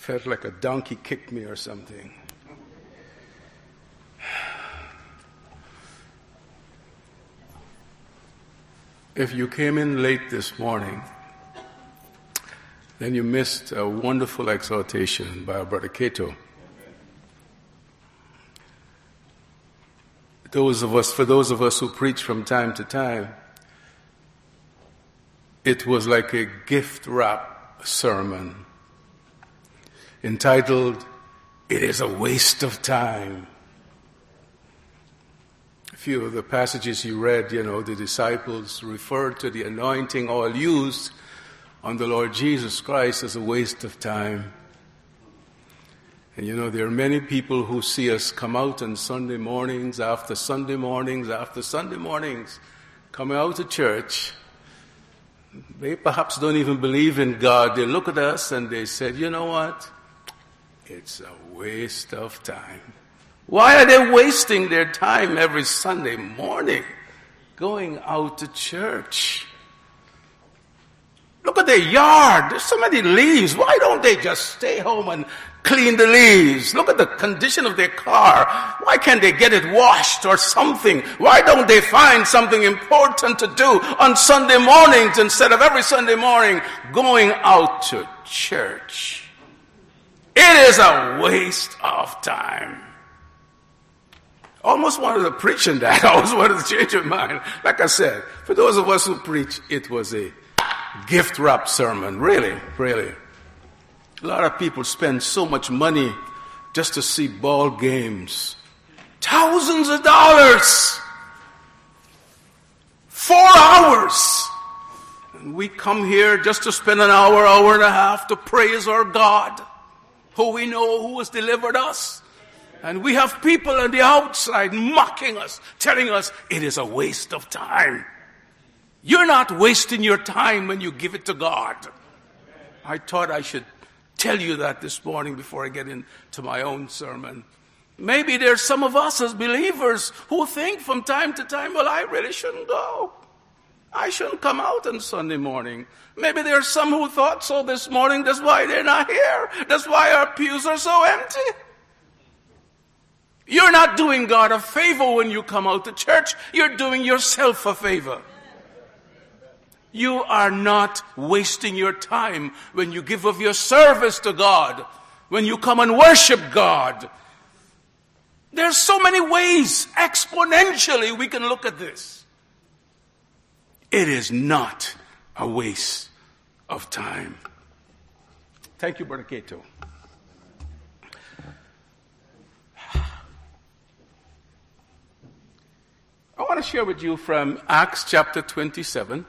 Felt like a donkey kicked me or something. If you came in late this morning, then you missed a wonderful exhortation by our brother Cato. For those of us who preach from time to time, it was like a gift wrap sermon entitled, "It is a Waste of Time." A few of the passages you read, the disciples referred to the anointing oil used on the Lord Jesus Christ as a waste of time. And there are many people who see us come out on Sunday mornings, after Sunday mornings, after Sunday mornings, coming out to church. They perhaps don't even believe in God. They look at us and they said, "You know what? It's a waste of time." Why are they wasting their time every Sunday morning going out to church? Look at their yard. There's so many leaves. Why don't they just stay home and clean the leaves? Look at the condition of their car. Why can't they get it washed or something? Why don't they find something important to do on Sunday mornings instead of every Sunday morning going out to church? It is a waste of time. Almost wanted to preach on that. I almost wanted to change your mind. Like I said, for those of us who preach, it was a gift wrap sermon. Really, really. A lot of people spend so much money just to see ball games. Thousands of dollars. 4 hours. And we come here just to spend an hour, hour and a half to praise our God, who we know who has delivered us. And we have people on the outside mocking us, telling us it is a waste of time. You're not wasting your time when you give it to God. I thought I should tell you that this morning before I get into my own sermon. Maybe there's some of us as believers who think from time to time, well, I really shouldn't go. I shouldn't come out on Sunday morning. Maybe there's some who thought so this morning. That's why they're not here. That's why our pews are so empty. You're not doing God a favor when you come out to church. You're doing yourself a favor. You are not wasting your time when you give of your service to God, when you come and worship God. There's so many ways, exponentially, we can look at this. It is not a waste of time. Thank you, Brother Cato. I want to share with you from Acts chapter 27.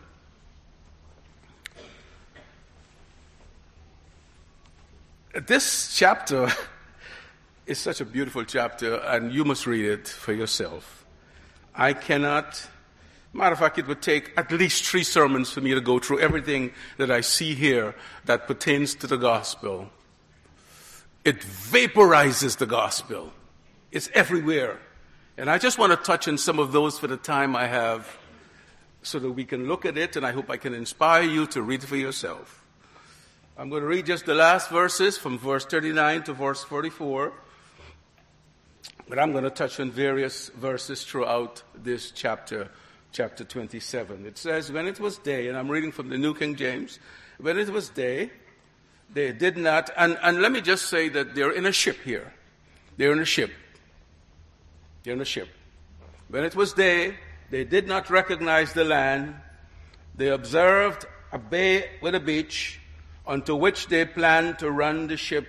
This chapter is such a beautiful chapter, and you must read it for yourself. I cannot, matter of fact, it would take at least 3 sermons for me to go through everything that I see here that pertains to the gospel. It vaporizes the gospel. It's everywhere. And I just want to touch on some of those for the time I have so that we can look at it, and I hope I can inspire you to read for yourself. I'm going to read just the last verses from verse 39 to verse 44. But I'm going to touch on various verses throughout this chapter 27. It says, when it was day, and I'm reading from the New King James, when it was day, they did not, and let me just say that they're in a ship here. They're in a ship. They're in a ship. When it was day, they did not recognize the land. They observed a bay with a beach, onto which they planned to run the ship,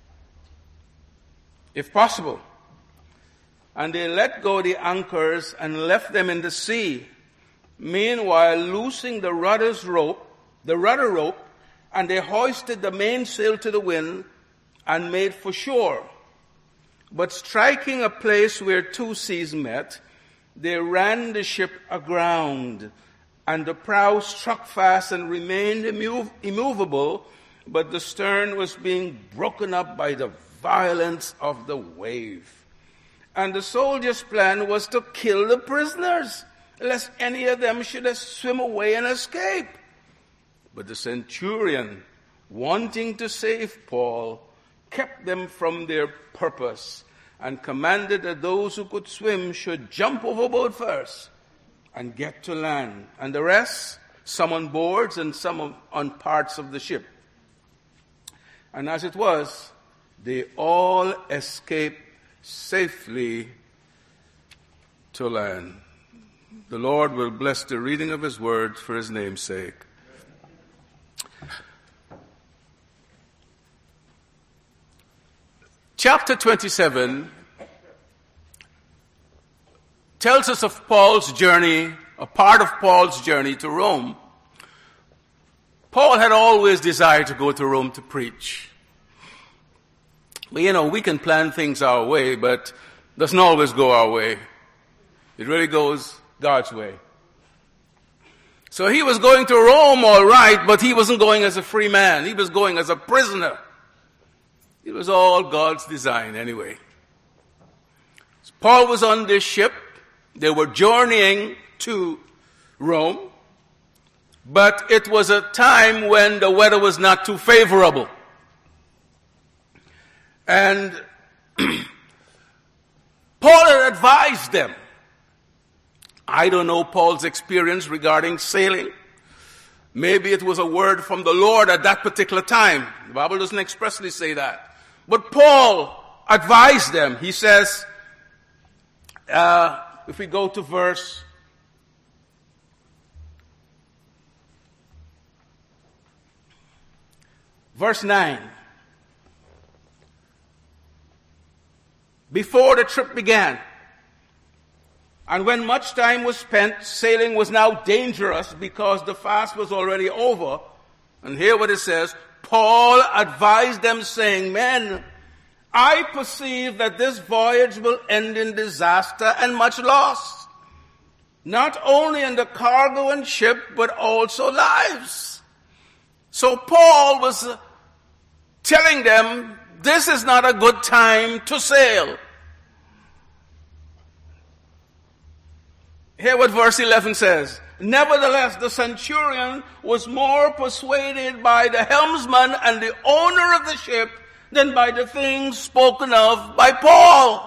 if possible. And they let go the anchors and left them in the sea, meanwhile loosing the rudder rope, and they hoisted the mainsail to the wind and made for shore. But striking a place where 2 seas met, they ran the ship aground, and the prow struck fast and remained immovable, but the stern was being broken up by the violence of the wave. And the soldiers' plan was to kill the prisoners, lest any of them should swim away and escape. But the centurion, wanting to save Paul, kept them from their purpose, and commanded that those who could swim should jump overboard first and get to land, and the rest, some on boards and some on parts of the ship. And as it was, they all escaped safely to land. The Lord will bless the reading of his word for his name's sake. Chapter 27 tells us of Paul's journey, a part of Paul's journey to Rome. Paul had always desired to go to Rome to preach. But we can plan things our way, but it doesn't always go our way. It really goes God's way. So he was going to Rome, all right, but he wasn't going as a free man. He was going as a prisoner. It was all God's design anyway. So Paul was on this ship. They were journeying to Rome. But it was a time when the weather was not too favorable. And Paul had advised them. I don't know Paul's experience regarding sailing. Maybe it was a word from the Lord at that particular time. The Bible doesn't expressly say that. But Paul advised them. He says, if we go to verse 9. Before the trip began, and when much time was spent, sailing was now dangerous because the fast was already over. And hear what it says. Paul advised them, saying, Men, I perceive that this voyage will end in disaster and much loss, not only in the cargo and ship, but also lives. So Paul was telling them, this is not a good time to sail. Hear what verse 11 says. Nevertheless, the centurion was more persuaded by the helmsman and the owner of the ship than by the things spoken of by Paul.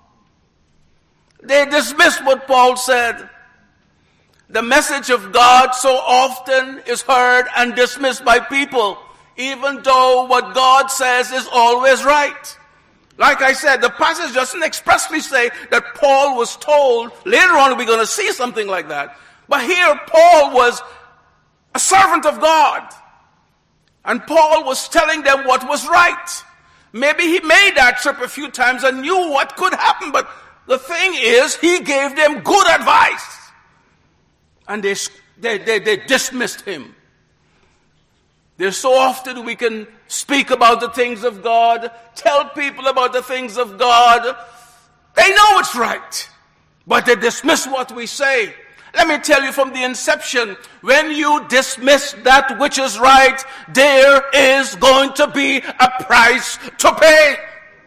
They dismissed what Paul said. The message of God so often is heard and dismissed by people, even though what God says is always right. Like I said, the passage doesn't expressly say that Paul was told. Later on we're going to see something like that. But here Paul was a servant of God. And Paul was telling them what was right. Maybe he made that trip a few times and knew what could happen. But the thing is, he gave them good advice. And they dismissed him. There's so often we can speak about the things of God, tell people about the things of God. They know it's right, but they dismiss what we say. Let me tell you from the inception, when you dismiss that which is right, there is going to be a price to pay.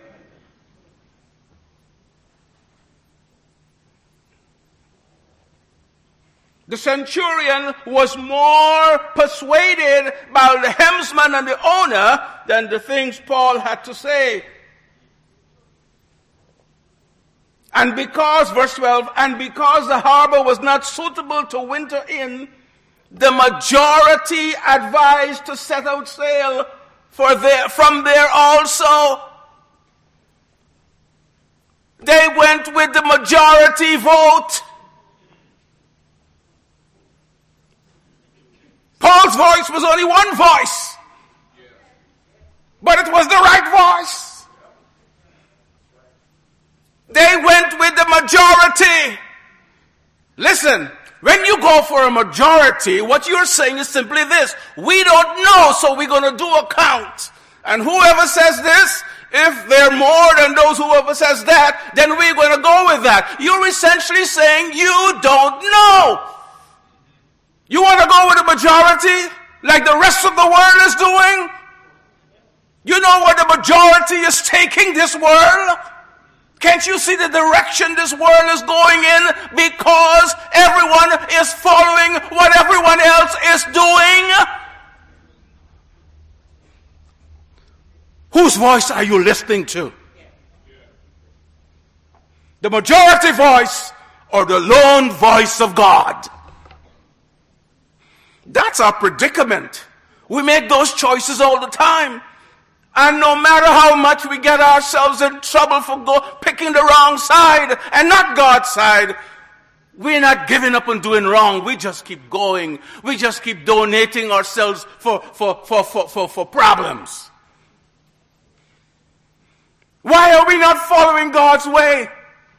The centurion was more persuaded by the helmsman and the owner than the things Paul had to say. And because, verse 12, and because the harbor was not suitable to winter in, the majority advised to set out sail from there also. They went with the majority vote. Paul's voice was only one voice, but it was the right voice. They went with the majority. Listen, when you go for a majority, what you're saying is simply this: we don't know, so we're going to do a count. And whoever says this, if they're more than those whoever says that, then we're going to go with that. You're essentially saying you don't know. You want to go with a majority like the rest of the world is doing? You know where the majority is taking this world? Can't you see the direction this world is going in? Because everyone is following what everyone else is doing. Whose voice are you listening to? The majority voice or the lone voice of God? That's our predicament. We make those choices all the time. And no matter how much we get ourselves in trouble for picking the wrong side and not God's side, we're not giving up on doing wrong. We just keep going. We just keep donating ourselves for problems. Why are we not following God's way?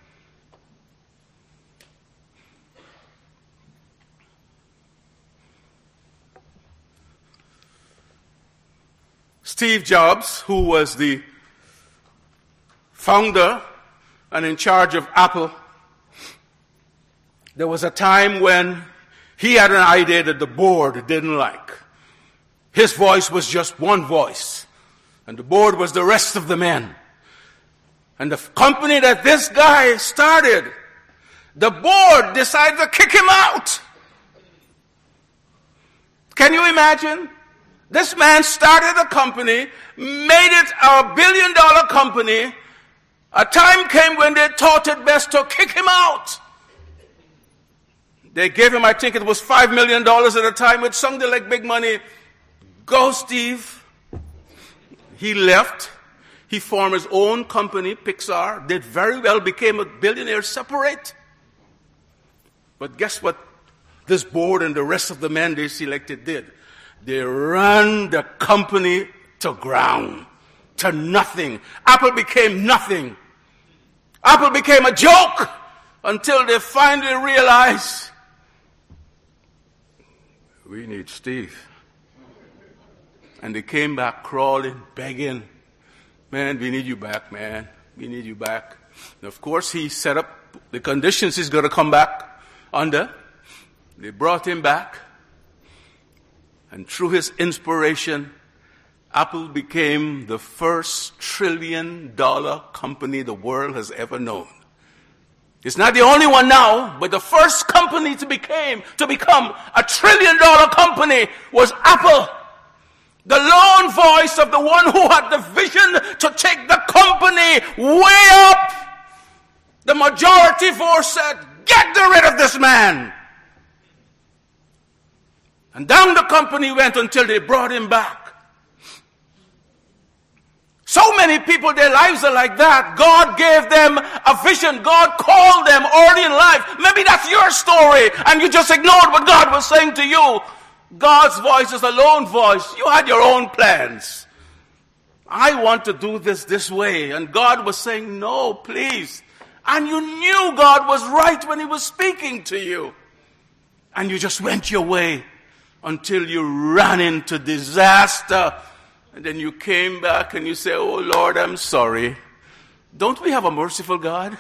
Steve Jobs, who was the founder and in charge of Apple, there was a time when he had an idea that the board didn't like. His voice was just one voice, and the board was the rest of the men. And the company that this guy started, the board decided to kick him out. Can you imagine? This man started a company, made it a billion-dollar company. A time came when they thought it best to kick him out. They gave him, I think it was $5 million at the time, which sounded like big money. Go, Steve. He left. He formed his own company, Pixar. Did very well, became a billionaire separate. But guess what this board and the rest of the men they selected did? They ran the company to ground, to nothing. Apple became nothing. Apple became a joke until they finally realized, we need Steve. And they came back crawling, begging, man, we need you back, man. We need you back. And of course, he set up the conditions he's going to come back under. They brought him back. And through his inspiration, Apple became the first trillion-dollar company the world has ever known. It's not the only one now, but the first company to become a trillion-dollar company was Apple. The lone voice of the one who had the vision to take the company way up. The majority voice said, get rid of this man. And down the company went until they brought him back. So many people, their lives are like that. God gave them a vision. God called them early in life. Maybe that's your story, and you just ignored what God was saying to you. God's voice is a lone voice. You had your own plans. I want to do this way. And God was saying, no, please. And you knew God was right when he was speaking to you. And you just went your way until you ran into disaster. And then you came back and you say, oh Lord, I'm sorry. Don't we have a merciful God?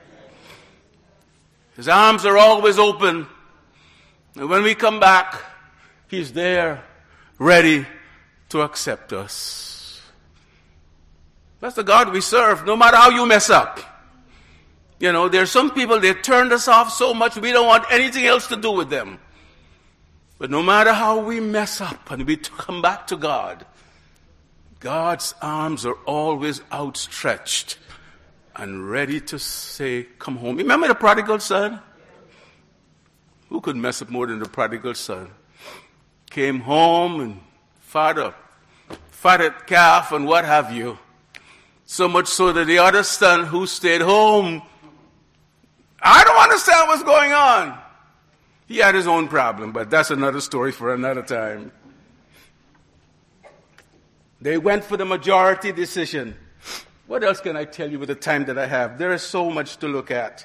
His arms are always open. And when we come back, he's there, ready to accept us. That's the God we serve, no matter how you mess up. You know, there's some people, they turned us off so much, we don't want anything else to do with them. But no matter how we mess up and we come back to God, God's arms are always outstretched and ready to say, come home. Remember the prodigal son? Who could mess up more than the prodigal son? Came home and fatted calf and what have you. So much so that the other son who stayed home, I don't understand what's going on. He had his own problem, but that's another story for another time. They went for the majority decision. What else can I tell you with the time that I have? There is so much to look at.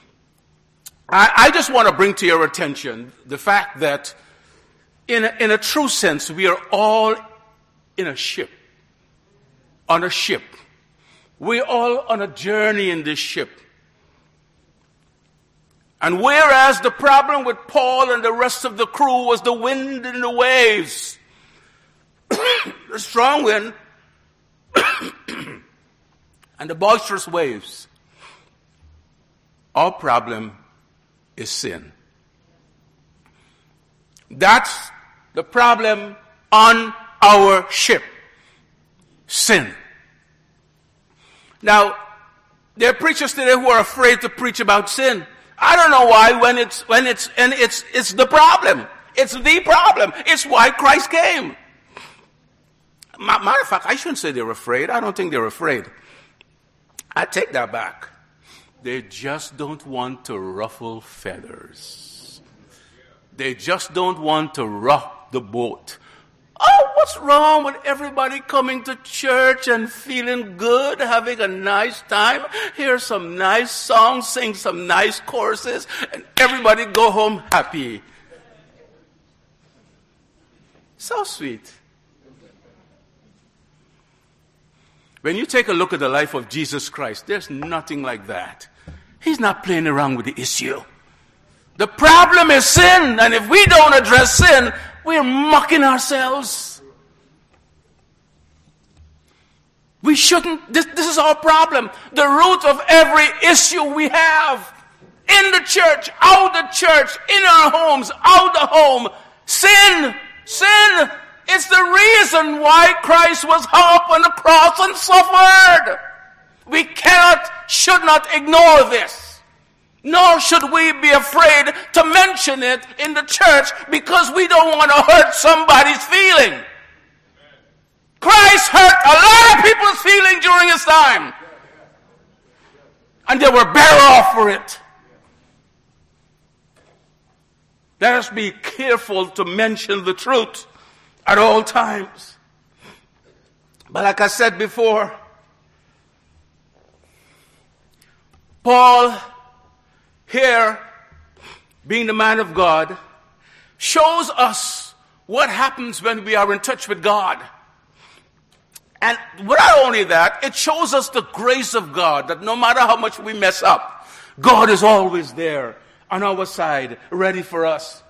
I just want to bring to your attention the fact that in a true sense, we are all in a ship. On a ship. We're all on a journey in this ship. And whereas the problem with Paul and the rest of the crew was the wind and the waves, the strong wind and the boisterous waves, our problem is sin. That's the problem on our ship. Sin. Now, there are preachers today who are afraid to preach about sin. I don't know why it's the problem. It's the problem. It's why Christ came. Matter of fact, I shouldn't say they're afraid. I don't think they're afraid. I take that back. They just don't want to ruffle feathers. They just don't want to rock the boat. Oh, what's wrong with everybody coming to church and feeling good, having a nice time, hear some nice songs, sing some nice choruses, and everybody go home happy? So sweet. When you take a look at the life of Jesus Christ, there's nothing like that. He's not playing around with the issue. The problem is sin, and if we don't address sin, we're mocking ourselves. We shouldn't. This is our problem. The root of every issue we have in the church, out the church, in our homes, out the home. Sin. Sin. It's the reason why Christ was hung up on the cross and suffered. We should not ignore this. Nor should we be afraid to mention it in the church because we don't want to hurt somebody's feeling. Christ hurt a lot of people's feeling during his time. And they were better off for it. Let us be careful to mention the truth at all times. But like I said before, Paul, here, being the man of God, shows us what happens when we are in touch with God. And not only that, it shows us the grace of God, that no matter how much we mess up, God is always there on our side, ready for us.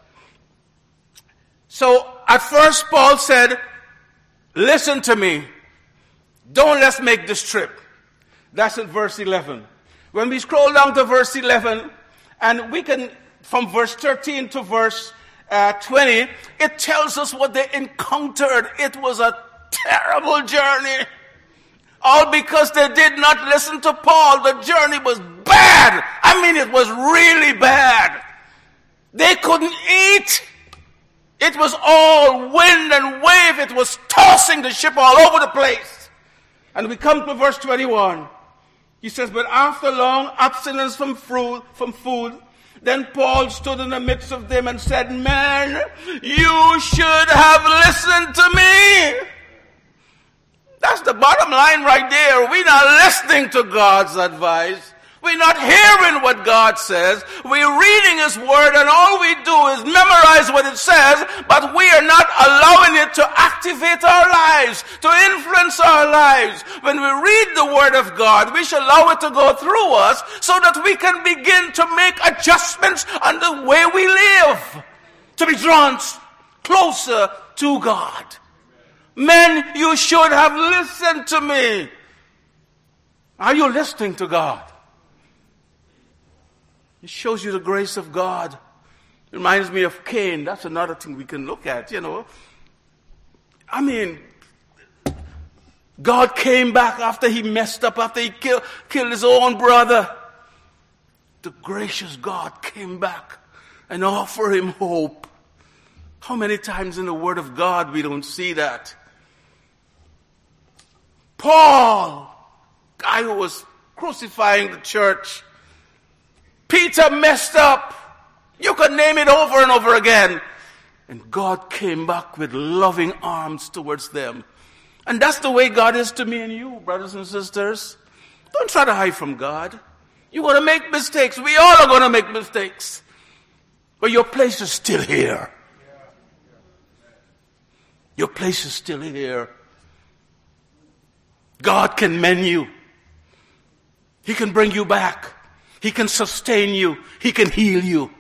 So, at first Paul said, listen to me. Let's make this trip. That's in verse 11. When we scroll down to verse 11, and we can, from verse 13 to verse 20, it tells us what they encountered. It was a terrible journey. All because they did not listen to Paul. The journey was bad. I mean, it was really bad. They couldn't eat. It was all wind and wave. It was tossing the ship all over the place. And we come to verse 21. He says, but after long abstinence from food, then Paul stood in the midst of them and said, men, you should have listened to me. That's the bottom line right there. We're not listening to God's advice. We're not hearing what God says. We're reading his word, and all we do is memorize what it says, but we are not allowing it to activate our lives, to influence our lives. When we read the word of God, we should allow it to go through us so that we can begin to make adjustments on the way we live, to be drawn closer to God. Men, you should have listened to me. Are you listening to God? It shows you the grace of God. It reminds me of Cain. That's another thing we can look at, you know. I mean, God came back after he messed up, after he killed his own brother. The gracious God came back and offered him hope. How many times in the Word of God we don't see that? Paul, guy who was crucifying the church. Peter messed up. You could name it over and over again. And God came back with loving arms towards them. And that's the way God is to me and you, brothers and sisters. Don't try to hide from God. You're going to make mistakes. We all are going to make mistakes. But your place is still here. Your place is still here. God can mend you. He can bring you back. He can sustain you. He can heal you.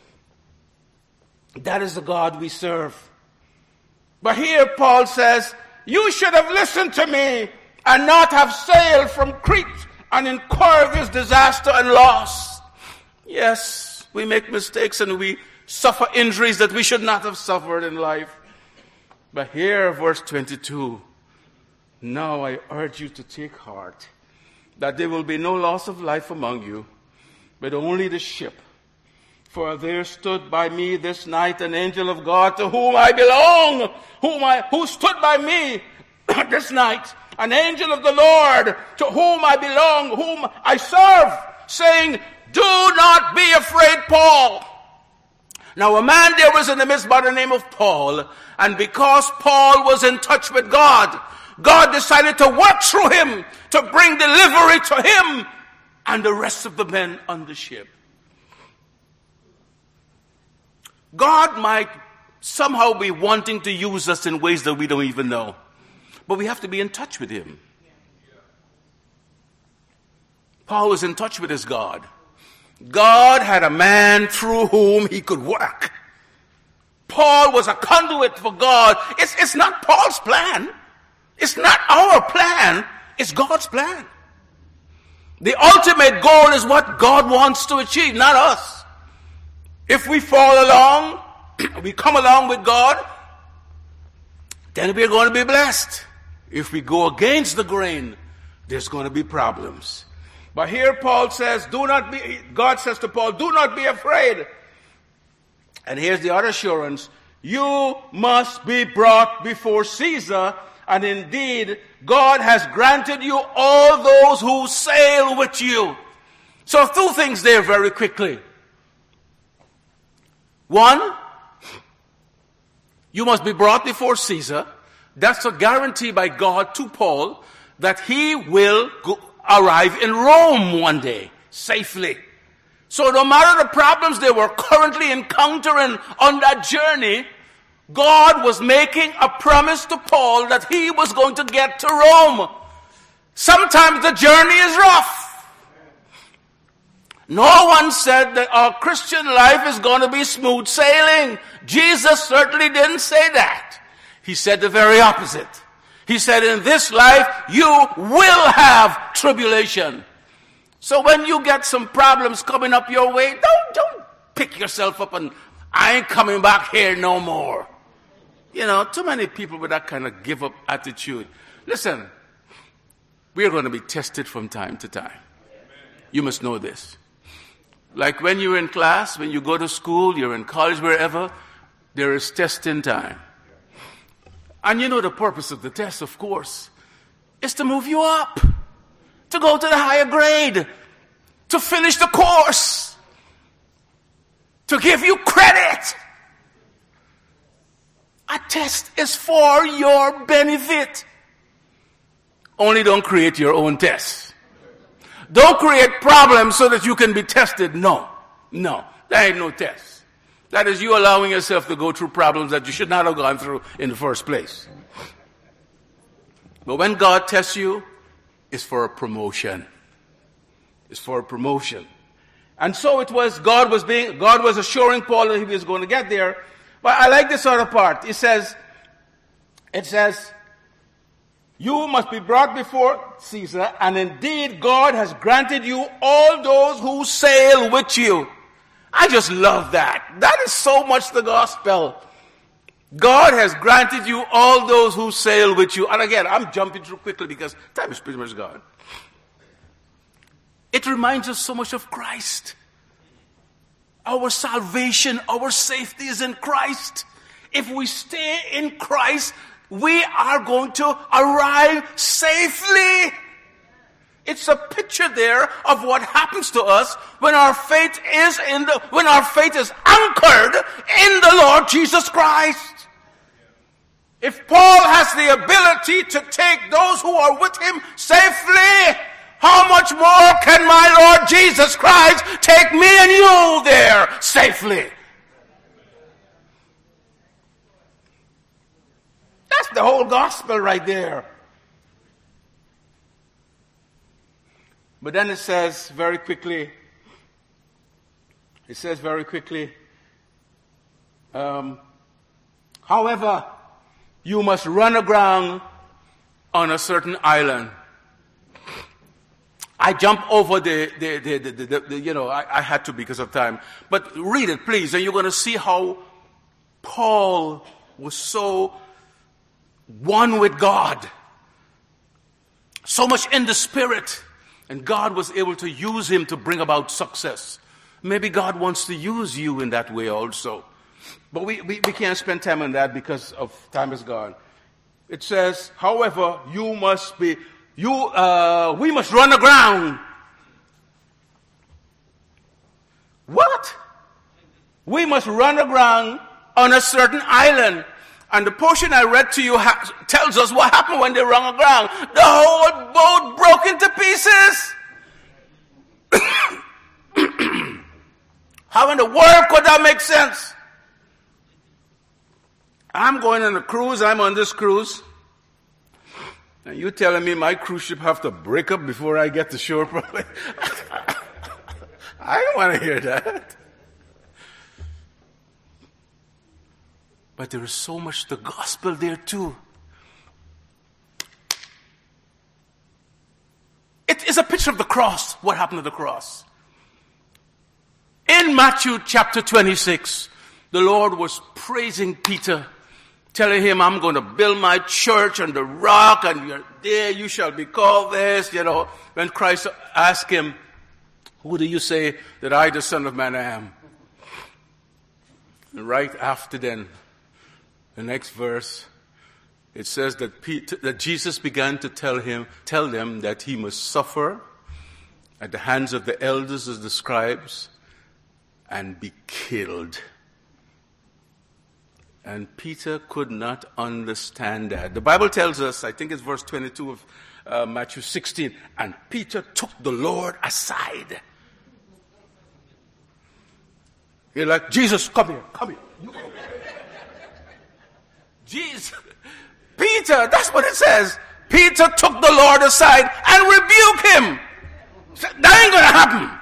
That is the God we serve. But here Paul says, you should have listened to me and not have sailed from Crete and incurred this disaster and loss. Yes, we make mistakes and we suffer injuries that we should not have suffered in life. But here, verse 22, now I urge you to take heart. that there will be no loss of life among you, but only the ship. For there stood by me this night an angel of God to whom I belong, who stood by me this night, an angel of the Lord to whom I belong, whom I serve, saying, do not be afraid, Paul. Now a man there was in the midst by the name of Paul, and because Paul was in touch with God, God decided to work through him to bring delivery to him and the rest of the men on the ship. God might somehow be wanting to use us in ways that we don't even know. But we have to be in touch with him. Paul was in touch with his God. God had a man through whom he could work. Paul was a conduit for God. It's not Paul's plan. It's not our plan. It's God's plan. The ultimate goal is what God wants to achieve, not us. If we fall along, we come along with God, then we're going to be blessed. If we go against the grain, there's going to be problems. But here Paul says, God says to Paul, do not be afraid. And here's the other assurance. You must be brought before Caesar, and indeed, God has granted you all those who sail with you. So two things there very quickly. One, you must be brought before Caesar. That's a guarantee by God to Paul that he will arrive in Rome one day, safely. So no matter the problems they were currently encountering on that journey, God was making a promise to Paul that he was going to get to Rome. Sometimes the journey is rough. No one said that our Christian life is going to be smooth sailing. Jesus certainly didn't say that. He said the very opposite. He said, in this life, you will have tribulation. So when you get some problems coming up your way, don't pick yourself up and, I ain't coming back here no more. You know, too many people with that kind of give up attitude. Listen, we're going to be tested from time to time. You must know this. Like when you're in class, when you go to school, you're in college, wherever, there is testing time. And you know the purpose of the test, of course, is to move you up, to go to the higher grade, to finish the course, to give you credit. A test is for your benefit. Only don't create your own tests. Don't create problems so that you can be tested. No, that ain't no test. That is you allowing yourself to go through problems that you should not have gone through in the first place. But when God tests you, it's for a promotion. It's for a promotion. And so it was, God was assuring Paul that he was going to get there. But I like this other part. It says, you must be brought before Caesar, and indeed God has granted you all those who sail with you. I just love that. That is so much the gospel. God has granted you all those who sail with you. And again, I'm jumping through quickly because time is pretty much gone. It reminds us so much of Christ. Our salvation, our safety is in Christ. If we stay in Christ, we are going to arrive safely. It's a picture there of what happens to us when our faith is anchored in the Lord Jesus Christ. If Paul has the ability to take those who are with him safely, how much more can my Lord Jesus Christ take me and you there safely? That's the whole gospel right there. But then it says very quickly, however, you must run aground on a certain island. I jump over I had to because of time. But read it, please, and you're going to see how Paul was so one with God. So much in the Spirit And God was able to use him to bring about success. Maybe God wants to use you in that way also. But we can't spend time on that because of time is gone. It says, however, we must run aground. What? We must run aground on a certain island. And the portion I read to you tells us what happened when they run aground. The whole boat broke into pieces. How in the world could that make sense? I'm going on a cruise. I'm on this cruise. And you telling me my cruise ship have to break up before I get to shore? I don't want to hear that. But there is so much the gospel there too. It is a picture of the cross. What happened to the cross? In Matthew chapter 26, the Lord was praising Peter, telling him, I'm going to build my church on the rock, and you're there, you shall be called this. When Christ asked him, who do you say that I, the Son of Man, am? And right after then, the next verse, it says that Jesus began to tell them that he must suffer at the hands of the elders as the scribes and be killed. And Peter could not understand that. The Bible tells us, I think it's verse 22 of Matthew 16, and Peter took the Lord aside. You're like, Jesus, come here. You come. Jesus, Peter, that's what it says. Peter took the Lord aside and rebuked him. That ain't going to happen.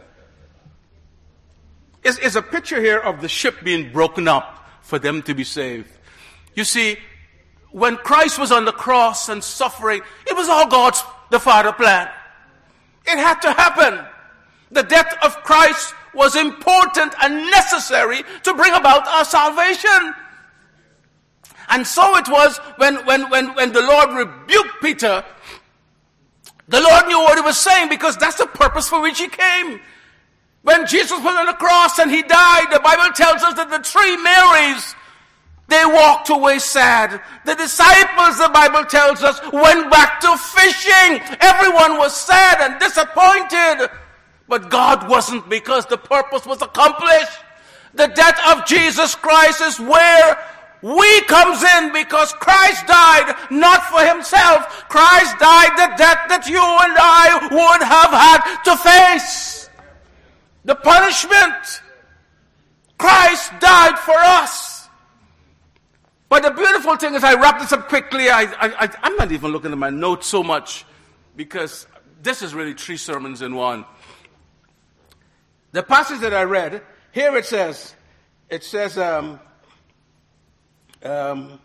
It's a picture here of the ship being broken up for them to be saved. You see, when Christ was on the cross and suffering, it was all God's, the Father plan. It had to happen. The death of Christ was important and necessary to bring about our salvation. And so it was when the Lord rebuked Peter, the Lord knew what he was saying, because that's the purpose for which he came. When Jesus was on the cross and he died, the Bible tells us that the three Marys, they walked away sad. The disciples, the Bible tells us, went back to fishing. Everyone was sad and disappointed. But God wasn't, because the purpose was accomplished. The death of Jesus Christ is where we comes in, because Christ died not for himself. Christ died the death that you and I would have had to face. The punishment. Christ died for us. But the beautiful thing is, I wrap this up quickly. I'm not even looking at my notes so much, because this is really 3 sermons in one. The passage that I read, here it says, and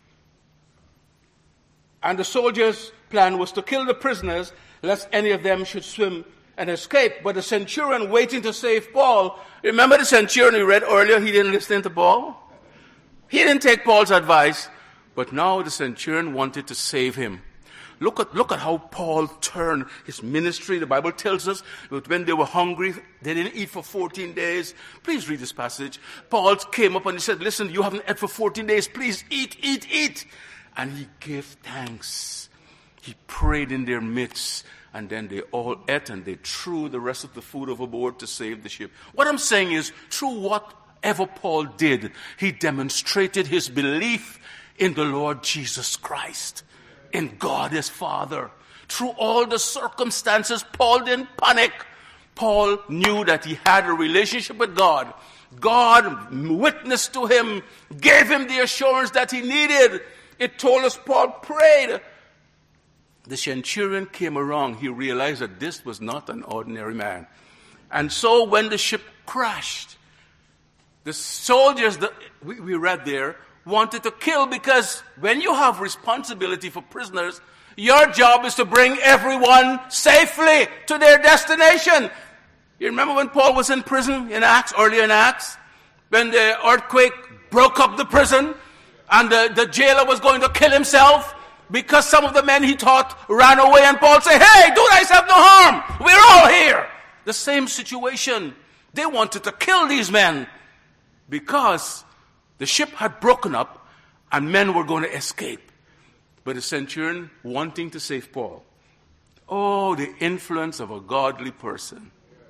the soldiers' plan was to kill the prisoners, lest any of them should swim and escape. But the centurion, waiting to save Paul, remember the centurion we read earlier, he didn't listen to Paul? He didn't take Paul's advice, but now the centurion wanted to save him. Look at how Paul turned his ministry. The Bible tells us that when they were hungry, they didn't eat for 14 days. Please read this passage. Paul came up and he said, listen, you haven't ate for 14 days. Please eat. And he gave thanks. He prayed in their midst. And then they all ate, and they threw the rest of the food overboard to save the ship. What I'm saying is, through whatever Paul did, he demonstrated his belief in the Lord Jesus Christ, in God his Father. Through all the circumstances, Paul didn't panic. Paul knew that he had a relationship with God. God witnessed to him, gave him the assurance that he needed. It told us Paul prayed. The centurion came around. He realized that this was not an ordinary man. And so when the ship crashed, the soldiers that we read there wanted to kill, because when you have responsibility for prisoners, your job is to bring everyone safely to their destination. You remember when Paul was in prison earlier in Acts? When the earthquake broke up the prison and the jailer was going to kill himself? because some of the men he taught ran away, and Paul said, hey, do thyself no harm. We're all here. The same situation. They wanted to kill these men because the ship had broken up and men were going to escape. But the centurion wanting to save Paul. Oh, the influence of a godly person.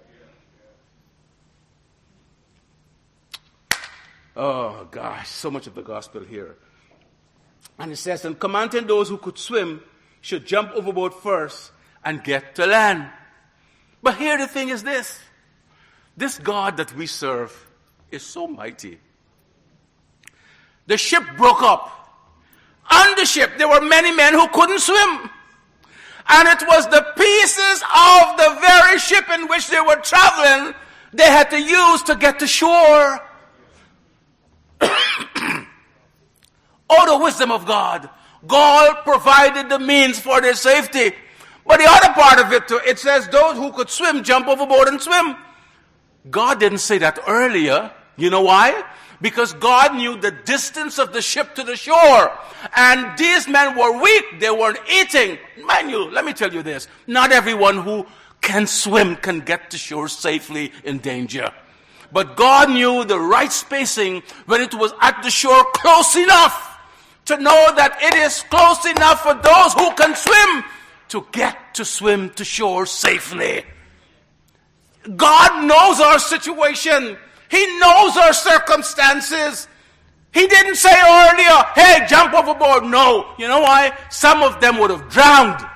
Oh, gosh, so much of the gospel here. And it says, and commanding those who could swim should jump overboard first and get to land. But here the thing is this. This God that we serve is so mighty. The ship broke up. On the ship, there were many men who couldn't swim. And it was the pieces of the very ship in which they were traveling they had to use to get to shore. Oh, the wisdom of God. God provided the means for their safety. But the other part of it too, it says those who could swim, jump overboard and swim. God didn't say that earlier. You know why? Because God knew the distance of the ship to the shore. And these men were weak. They weren't eating. Mind you, let me tell you this. Not everyone who can swim can get to shore safely in danger. But God knew the right spacing when it was at the shore close enough to know that it is close enough for those who can swim to get to swim to shore safely. God knows our situation. He knows our circumstances. He didn't say earlier, hey, jump overboard. No. You know why? Some of them would have drowned.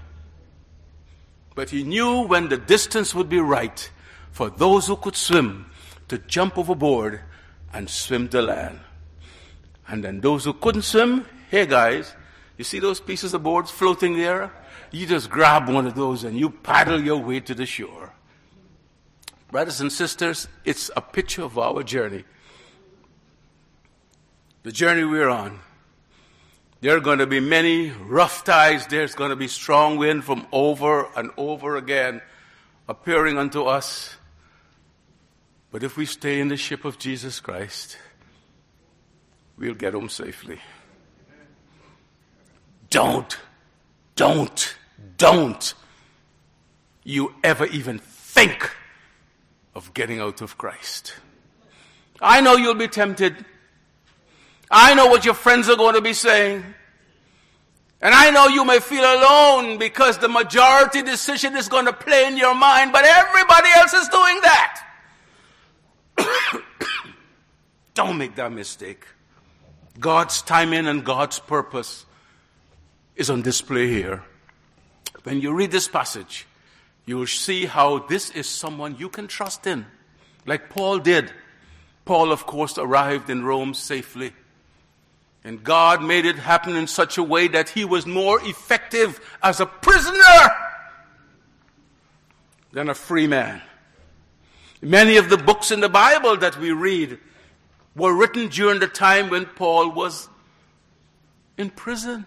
But he knew when the distance would be right for those who could swim to jump overboard and swim to land. And then those who couldn't swim, hey guys, you see those pieces of boards floating there? You just grab one of those and you paddle your way to the shore. Brothers and sisters, it's a picture of our journey. The journey we're on. There are going to be many rough tides. There's going to be strong wind from over and over again appearing unto us. But if we stay in the ship of Jesus Christ, we'll get home safely. Don't you ever even think of getting out of Christ. I know you'll be tempted. I know what your friends are going to be saying. And I know you may feel alone because the majority decision is going to play in your mind, but everybody else is doing that. Don't make that mistake. God's timing and God's purpose is on display here. When you read this passage, you will see how this is someone you can trust in, like Paul did. Paul, of course, arrived in Rome safely. And God made it happen in such a way that he was more effective as a prisoner than a free man. Many of the books in the Bible that we read were written during the time when Paul was in prison.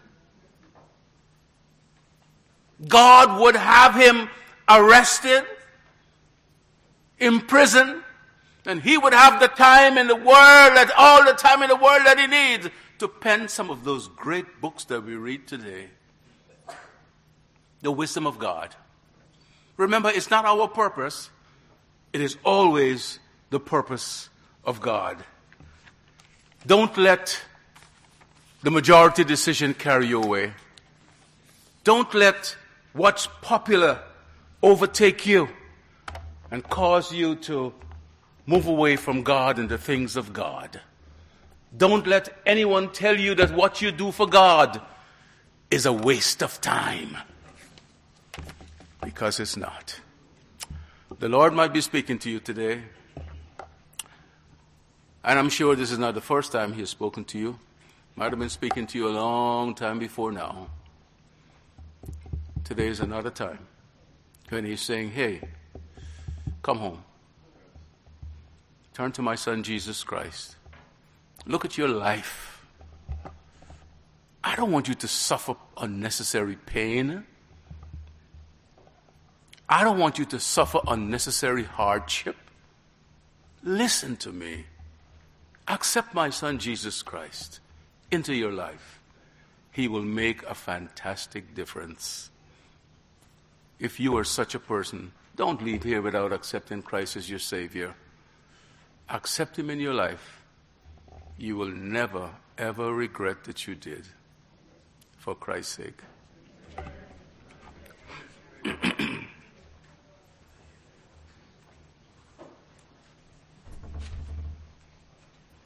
God would have him arrested, imprisoned, and he would have the time in the world, all the time in the world that he needs to pen some of those great books that we read today. The wisdom of God. Remember, it's not our purpose. It is always the purpose of God. Don't let the majority decision carry you away. Don't let what's popular overtake you and cause you to move away from God and the things of God. Don't let anyone tell you that what you do for God is a waste of time. Because it's not. The Lord might be speaking to you today. And I'm sure this is not the first time he has spoken to you. Might have been speaking to you a long time before now. Today is another time when he's saying, hey, come home. Turn to my son Jesus Christ. Look at your life. I don't want you to suffer unnecessary pain. I don't want you to suffer unnecessary hardship. Listen to me. Accept my son Jesus Christ into your life. He will make a fantastic difference. If you are such a person, don't leave here without accepting Christ as your Savior. Accept Him in your life. You will never, ever regret that you did, for Christ's sake.